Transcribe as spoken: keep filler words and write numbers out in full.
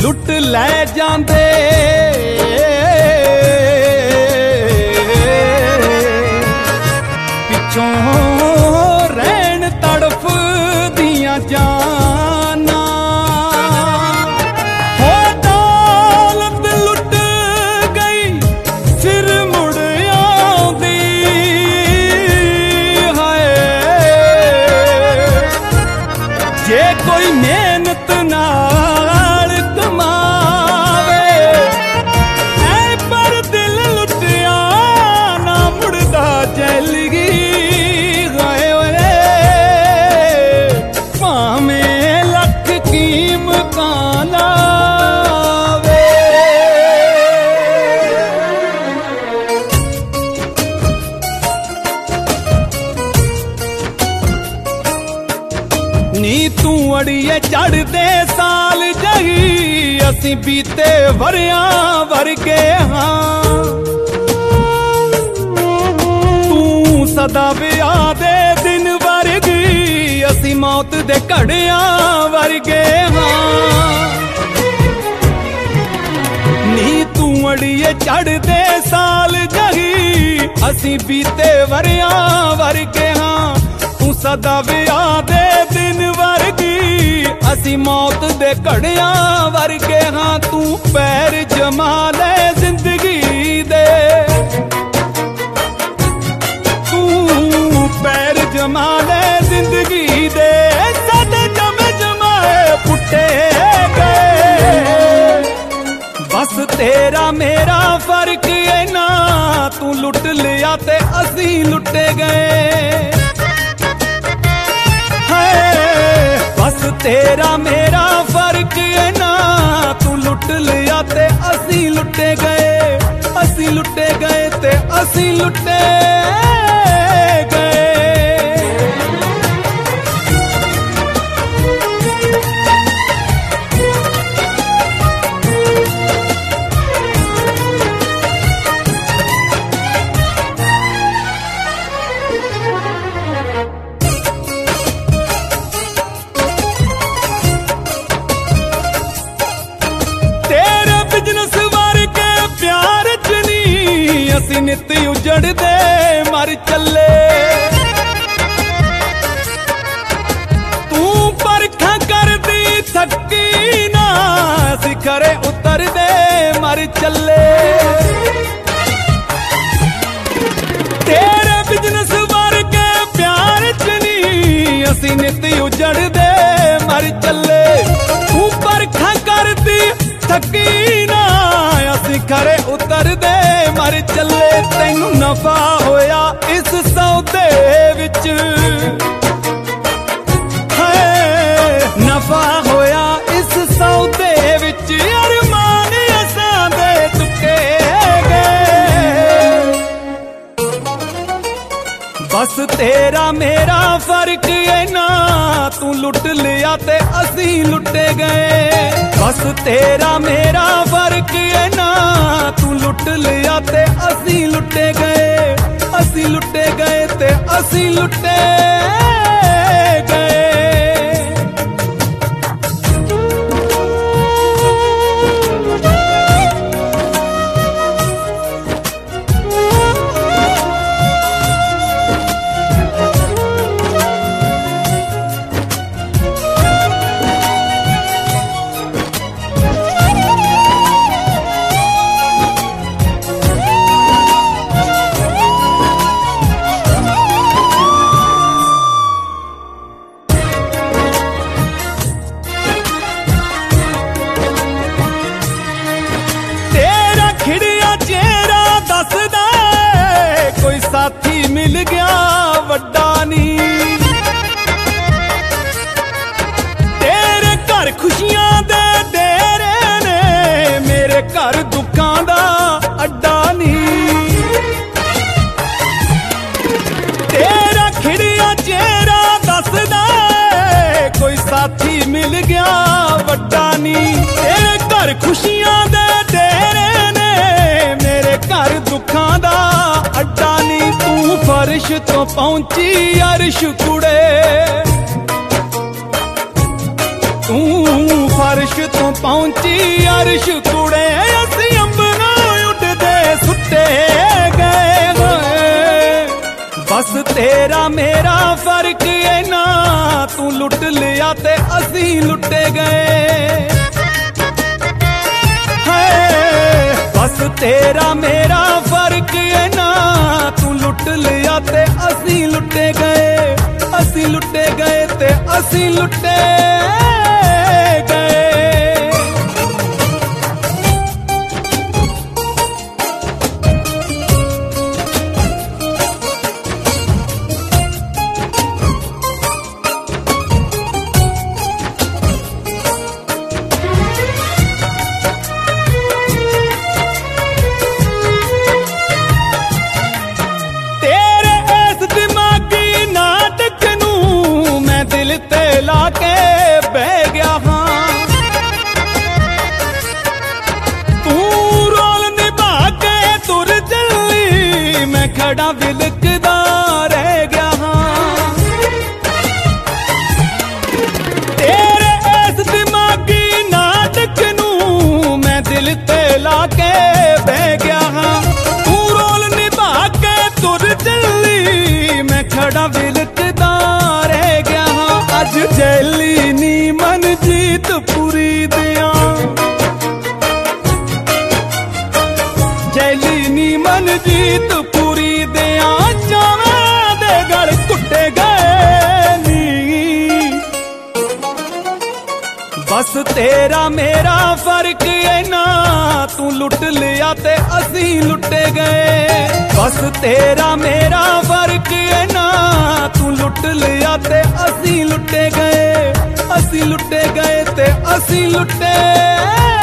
लुट लै जांदे। पिछों रहन तड़फ दियां जाना, हो दौलत लुट गई फिर मुड़ आउंदी। हाय जे कोई मेहनत नाल कमावे, ऐ पर दिल लुटिया ना मुड़दा चलगी। हाय ओए भावें लख कीमत लावे। नी तू अड़िए चढ़दे साल जही, असी बीते वरियां वर्गे हाँ। तू सदा विआह दे दिन वर्गी, असी मौत दे घड़ियां वर्गे हाँ। नी तू अड़िए चढ़दे साल जही, असी बीते वरियां वर्गे हाँ। तू सदा विआह दे दिन वर्गी, असी मौत दे घड़ियां वर्गे हाँ। तू पैर जमा ले जिंदगी दे, तू पैर जमा ले जिंदगी दे। साडे जमे जमाए पुट्टे गए, बस तेरा मेरा फर्क है ना। तू लुट लिया ते असी लुटे गए। बस तेरा मेरा फर्क है ना, तू लुट लिया ते असी लुटे गए। असी लुटे गए ते असी लुटे गए। असी नित उजड़ दे मर चले, तू परखा कर दी थकी ना। असी खरे उतर दे मर चले, तेरे बिजनेस वर्गे प्यार च नी। असी नित उजड़ दे मर चले, तू परखा कर दी थकी ना। असी खरे उतर दे मर चले। तैनू नफा होया इस सौदे विच, है नफा होया इस सौदे विच। अरमान असां दे तुके गए, बस तेरा मेरा फर्क है ना। तू लुट लिया ते असी लुटे गए। बस तेरा मेरा फर्क है ना, तू लुट लिया ते असी लुटे गए। असी लुटे गए ते असी लुटे गए। साथी मिल गया वड्डा नी, तेरे घर खुशियां दे डेरे ने, मेरे घर दुखां दा अड्डा नी। तेरा खिड़िया चेहरा दसदा कोई साथी मिल गया वड्डा नी। तेरे घर खुशियां दे डेरे ने, मेरे घर दुखां दा अड्डा नी। तू फर्श तो पहुंची अर्श कुड़े, तू फर्श तो पहुंची अर्श कुड़े असी अंबरा उड़दे सुटे गए होए। बस तेरा मेरा फर्क है ना, तू लुट लिया ते असी लुटे गए। बस तेरा मेरा फर्क है ना, तू लुट लिया ते असी लुटे गए, असी लुटे गए ते असी लुटे गए। लाके बह गया हाँ, तू रोल निभा के तुर चली, मैं खड़ा बिलकदा रह गया हाँ। तेरे इस दिमागी नाटक नू मैं दिल ते लाके बह गया हाँ, तू रोल निभा के तुर चली, मैं खड़ा बिलकदा रह गया। अज जैली नी मन जीत पूरी दिया, जैली नी मन जीत पूरी दिया, जावे दे गल कुटे गए नी। बस तेरा मेरा फर्क है ना, तू लुट लिया ते असी लुटे गए। बस तेरा मेरा फर्क है ना, तू लुट लिया ते असी लुटे गए, असी लुटे गए ते असी लुटे